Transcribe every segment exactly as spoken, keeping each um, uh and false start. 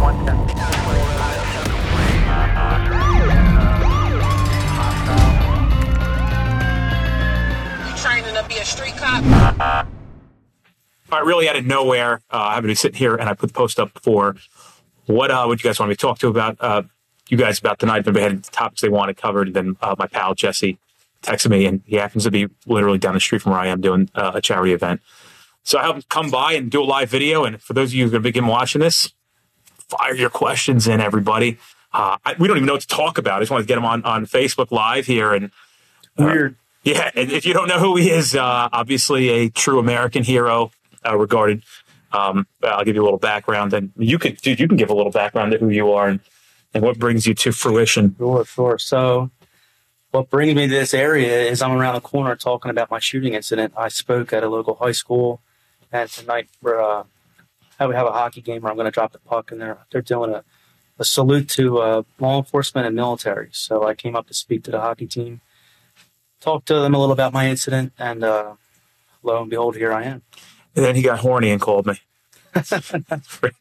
Training to be a street cop. All right, really out of nowhere, uh, I'm going to be sitting here, and I put the post up for what uh, what you guys want me to talk to about, uh, you guys about tonight. If anybody had topics they wanted covered, and then uh, my pal Jesse texted me, and he happens to be literally down the street from where I am doing uh, a charity event. So I helped him come by and do a live video. And for those of you who are going to begin watching this, fire your questions in, everybody. Uh, I, we don't even know what to talk about. I just wanted to get him on, on Facebook Live here. And uh, Weird. Yeah, and if you don't know who he is, uh, obviously a true American hero, uh, regarded. Um, I'll give you a little background, and you can, dude, you can give a little background to who you are and, and what brings you to fruition. Sure, sure. So what brings me to this area is I'm around the corner talking about my shooting incident. I spoke at a local high school, and tonight we're uh, we have a hockey game where I'm going to drop the puck, and they're they're doing a, a salute to uh, law enforcement and military. So I came up to speak to the hockey team, talked to them a little about my incident, and uh, lo and behold, here I am. And then he got horny and called me. I feel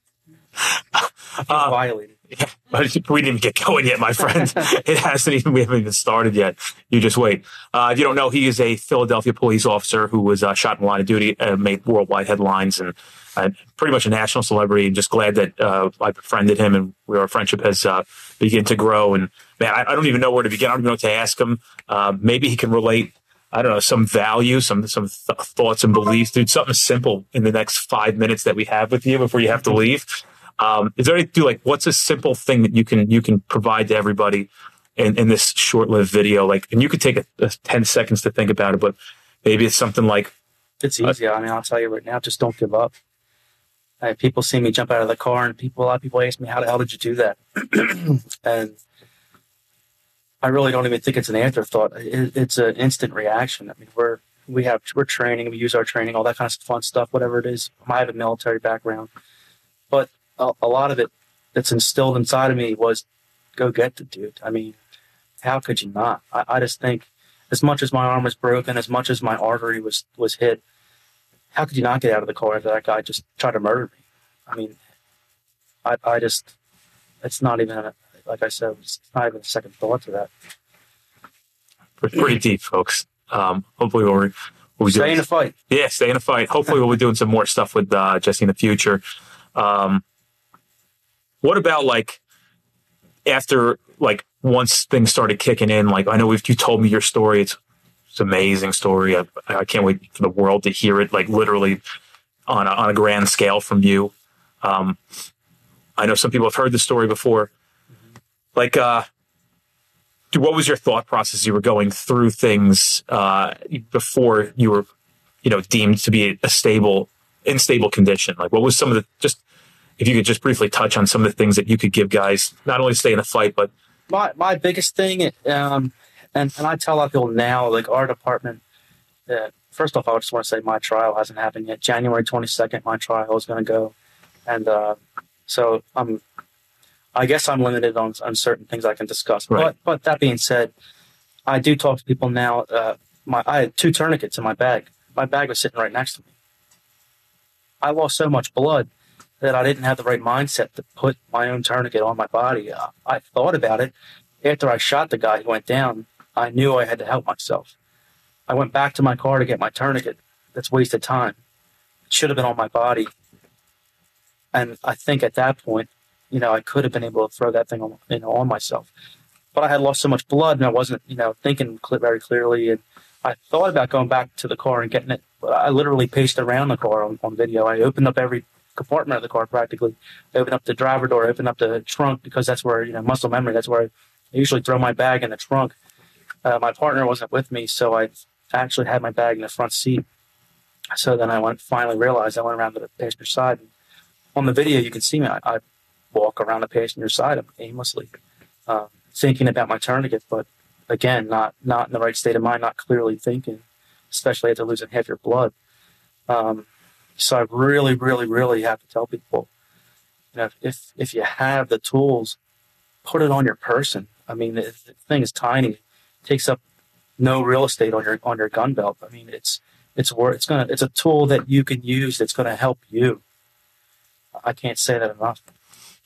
Uh, violated. Yeah, but we didn't even get going yet, my friend. It hasn't even, we haven't even started yet. You just wait. Uh, if you don't know, he is a Philadelphia police officer who was uh, shot in the line of duty, uh, made worldwide headlines, and uh, pretty much a national celebrity. And just glad that uh, I befriended him, and our friendship has uh, begun to grow. And man, I, I don't even know where to begin. I don't even know what to ask him. Uh, maybe he can relate, I don't know, some value, some some th- thoughts and beliefs, dude. Something simple in the next five minutes that we have with you before you have to leave. Um, is there anything like, what's a simple thing that you can you can provide to everybody in, in this short-lived video? Like, and you could take a, a ten seconds to think about it, but maybe it's something like, It's easy. I mean, I'll tell you right now, just don't give up. Uh, people see me jump out of the car, and people, a lot of people ask me, how the hell did you do that? And I really don't even think it's an afterthought. It, it's an instant reaction. I mean, we're, we have, we're training, we use our training, all that kind of fun stuff, whatever it is. I have a military background, but a, a lot of it that's instilled inside of me was go get the dude. I mean, how could you not? I, I just think as much as my arm was broken, as much as my artery was, was hit, how could you not get out of the car after that guy just tried to murder me? I mean, I, I just, it's not even, a, like I said, it's not even a second thought to that. pretty deep, folks. Um, hopefully we'll, we'll be Stay doing, in a fight. Yeah, stay in a fight. Hopefully we'll be doing some more stuff with uh, Jesse in the future. Um, what about like after, like once things started kicking in, like I know we've, you told me your story. It's, it's an amazing story. I, I can't wait for the world to hear it, like literally on a, on a grand scale from you. Um, I know some people have heard the story before. Like, uh, dude, what was your thought process? You were going through things uh, before you were, you know, deemed to be a stable, in stable condition. Like, what was some of the, just if you could just briefly touch on some of the things that you could give guys, not only stay in the fight, but My my biggest thing, um, and, and I tell a lot of people now, like our department, uh, first off, I just want to say my trial hasn't happened yet. January twenty-second, my trial is going to go. And uh, so I'm, I guess I'm limited on, on certain things I can discuss. Right. But but that being said, I do talk to people now. Uh, my I had two tourniquets in my bag. My bag was sitting right next to me. I lost so much blood that I didn't have the right mindset to put my own tourniquet on my body. Uh, I thought about it. After I shot the guy who went down, I knew I had to help myself. I went back to my car to get my tourniquet. That's wasted time. It should have been on my body. And I think at that point, you know, I could have been able to throw that thing on, you know, on myself. But I had lost so much blood, and I wasn't, you know, thinking cl- very clearly. And I thought about going back to the car and getting it. But I literally paced around the car on, on video. I opened up every compartment of the car practically. I opened up the driver door, I opened up the trunk, because that's where, you know, muscle memory, that's where I usually throw my bag in the trunk. Uh, my partner wasn't with me, so I actually had my bag in the front seat. So then I went, finally realized I went around to the passenger side. On the video, you can see me. I, I walk around the passenger side aimlessly, uh, thinking about my tourniquet, but again, not not in the right state of mind, not clearly thinking, especially after losing half your blood. Um, so I really, really, really have to tell people, you know, if if you have the tools, put it on your person. I mean, the, the thing is tiny, it takes up no real estate on your on your gun belt. I mean, it's it's worth it's gonna it's a tool that you can use that's gonna help you. I can't say that enough.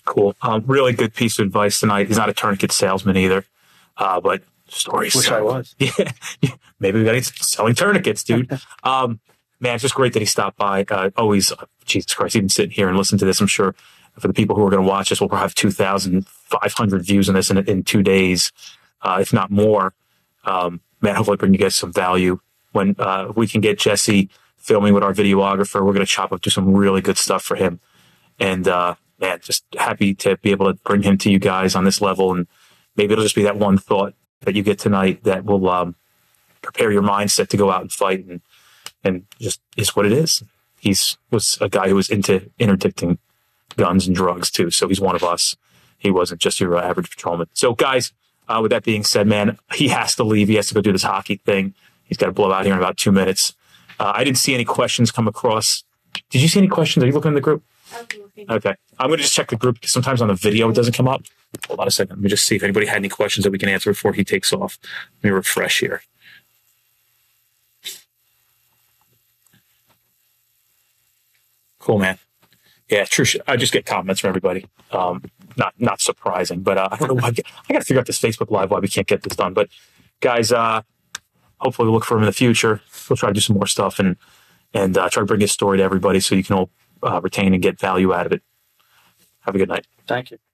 Cool. Um, really good piece of advice tonight. He's not a tourniquet salesman either, uh, but stories. Wish I was. Yeah, maybe we got to selling tourniquets, dude. um, man, it's just great that he stopped by. Uh, always, uh, Jesus Christ, even sitting here and listen to this, I'm sure for the people who are going to watch this, we'll probably have two thousand five hundred views on this in, in two days, uh, if not more. Um, man, hopefully bring you guys some value. When uh, we can get Jesse filming with our videographer, we're going to chop up to some really good stuff for him. And uh, man, just happy to be able to bring him to you guys on this level. And maybe it'll just be that one thought that you get tonight that will um, prepare your mindset to go out and fight, and and just is what it is. He's was a guy who was into interdicting guns and drugs too, so he's one of us. He wasn't just your uh, average patrolman. So guys, uh, with that being said, man, he has to leave. He has to go do this hockey thing. He's got to blow out here in about two minutes. Uh, I didn't see any questions come across. Did you see any questions? Are you looking in the group? Okay. I'm going to just check the group because sometimes on the video it doesn't come up. Hold on a second. Let me just see if anybody had any questions that we can answer before he takes off. Let me refresh here. Cool, man. Yeah, true. I just get comments from everybody. Um, not not surprising, but uh, I don't know why. I got to figure out this Facebook Live why we can't get this done. But guys, uh, hopefully we'll look for him in the future. We'll try to do some more stuff and and uh, try to bring his story to everybody so you can all uh, retain and get value out of it. Have a good night. Thank you.